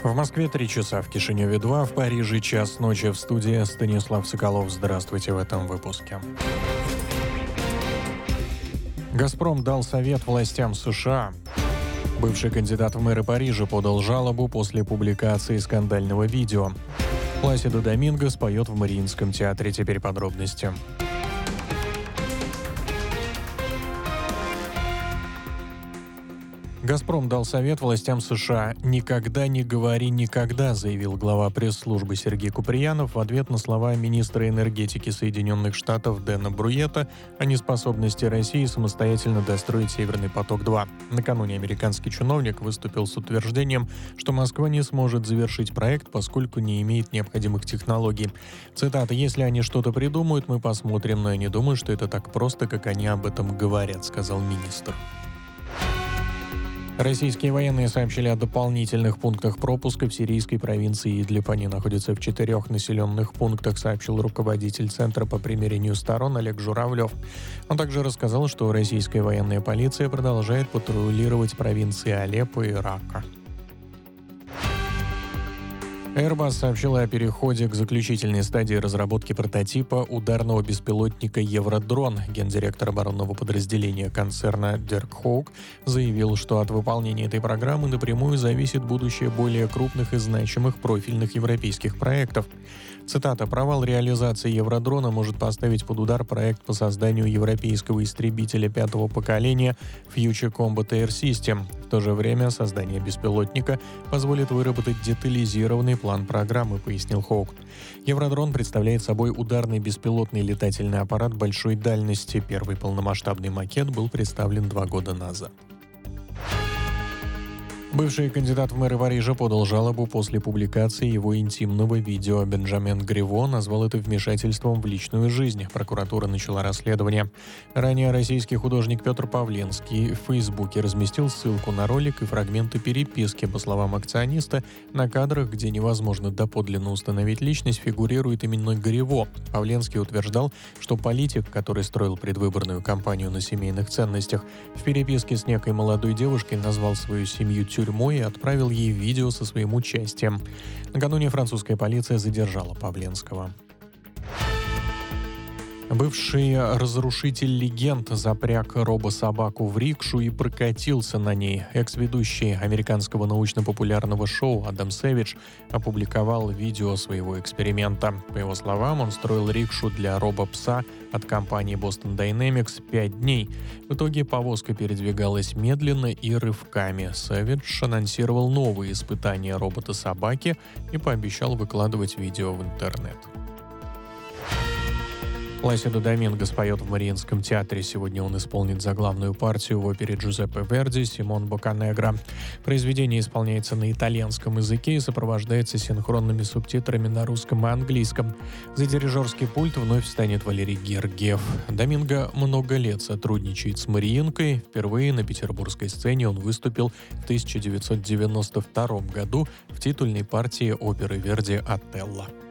В Москве 3 часа, в Кишиневе 2, в Париже час ночи. В студии Станислав Соколов. Здравствуйте в этом выпуске. «Газпром» дал совет властям США. Бывший кандидат в мэры Парижа подал жалобу после публикации скандального видео. Пласидо Доминго споет в Мариинском театре. Теперь подробности. «Газпром» дал совет властям США. «Никогда не говори никогда», заявил глава пресс-службы Сергей Куприянов в ответ на слова министра энергетики Соединенных Штатов Дэна Бруетта о неспособности России самостоятельно достроить «Северный поток-2». Накануне американский чиновник выступил с утверждением, что Москва не сможет завершить проект, поскольку не имеет необходимых технологий. Цитата: «Если они что-то придумают, мы посмотрим, но я не думаю, что это так просто, как они об этом говорят», сказал министр. Российские военные сообщили о дополнительных пунктах пропуска в сирийской провинции Идлиб. Они находятся в 4 населенных пунктах, сообщил руководитель Центра по примирению сторон Олег Журавлев. Он также рассказал, что российская военная полиция продолжает патрулировать провинции Алеппо и Рака. Airbus сообщила о переходе к заключительной стадии разработки прототипа ударного беспилотника «Евродрон». Гендиректор оборонного подразделения концерна Дирк Хоук заявил, что от выполнения этой программы напрямую зависит будущее более крупных и значимых профильных европейских проектов. Цитата: «Провал реализации «Евродрона» может поставить под удар проект по созданию европейского истребителя 5-го поколения Future Combat Air System. В то же время создание беспилотника позволит выработать детализированный план программы», пояснил Хоук. «Евродрон» представляет собой ударный беспилотный летательный аппарат большой дальности. Первый полномасштабный макет был представлен 2 года назад. Бывший кандидат в мэры Парижа подал жалобу после публикации его интимного видео. Бенджамин Гриво назвал это вмешательством в личную жизнь. Прокуратура начала расследование. Ранее российский художник Петр Павленский в Фейсбуке разместил ссылку на ролик и фрагменты переписки. По словам акциониста, на кадрах, где невозможно доподлинно установить личность, фигурирует именно Гриво. Павленский утверждал, что политик, который строил предвыборную кампанию на семейных ценностях, в переписке с некой молодой девушкой назвал свою семью тюрьмой и отправил ей видео со своим участием. Накануне французская полиция задержала Павленского. Бывший разрушитель легенд запряг робособаку в рикшу и прокатился на ней. Экс-ведущий американского научно-популярного шоу Адам Сэвидж опубликовал видео своего эксперимента. По его словам, он строил рикшу для робопса от компании Boston Dynamics 5 дней. В итоге повозка передвигалась медленно и рывками. Сэвидж анонсировал новые испытания робота-собаки и пообещал выкладывать видео в интернет. Пласидо Доминго споет в Мариинском театре. Сегодня он исполнит заглавную партию в опере Джузеппе Верди «Симон Бокканегро». Произведение исполняется на итальянском языке и сопровождается синхронными субтитрами на русском и английском. За дирижерский пульт вновь встанет Валерий Гергиев. Доминго много лет сотрудничает с Мариинкой. Впервые на петербургской сцене он выступил в 1992 году в титульной партии оперы Верди «Отелло».